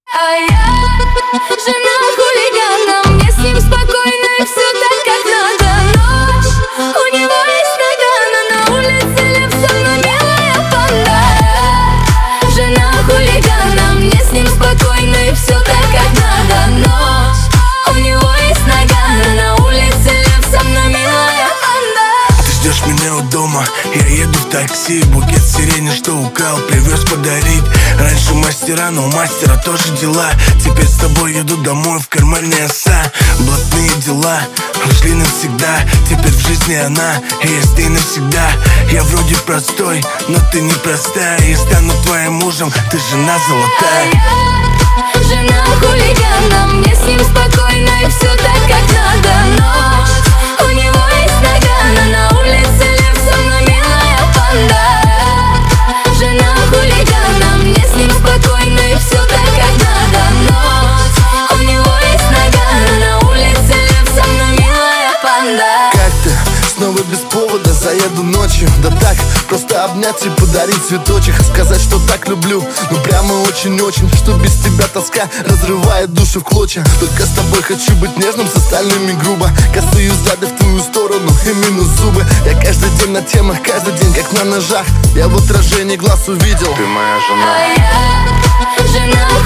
А я жена хулигана, мне с ним спокойно и все так, как надо. Ночь, у него есть нагана, на улице лев, со мной милая панда. Жена хулигана, мне с ним спокойно и все так, как надо. Ночь, у него есть нагана, на улице лев, со мной милая панда. Ты ждешь меня у дома, я еду в такси. Букет сирени, что украл, привез подарить. Раньше мастера, но у мастера тоже дела. Теперь с тобой еду домой, в кармане оса. Блатные дела ушли навсегда. Теперь в жизни она, и есть ты навсегда. Я вроде простой, но ты непростая. Я стану твоим мужем, ты жена золотая. А я жена хулигана, мне с ним спокойно и все так, как надо. Ночь, у него есть нагана, на улице лев, со мной милая панда. Жена хулигана, мне с ним спокойно и все так, как надо. Ночь, у него есть нагана, на улице лев, со мной милая панда. Как ты? Снова без повода заеду ночью. Да так, просто обнять и подарить цветочек. Сказать, что так люблю, ну прямо очень-очень. Что без тебя тоска разрывает душу в клочья. Только с тобой хочу быть нежным, с остальными грубо. Косые взгляды в твою сторону и минус зубы. Я каждый день на темах, каждый день как на ножах. Я в отражении глаз увидел, ты моя жена. А я жена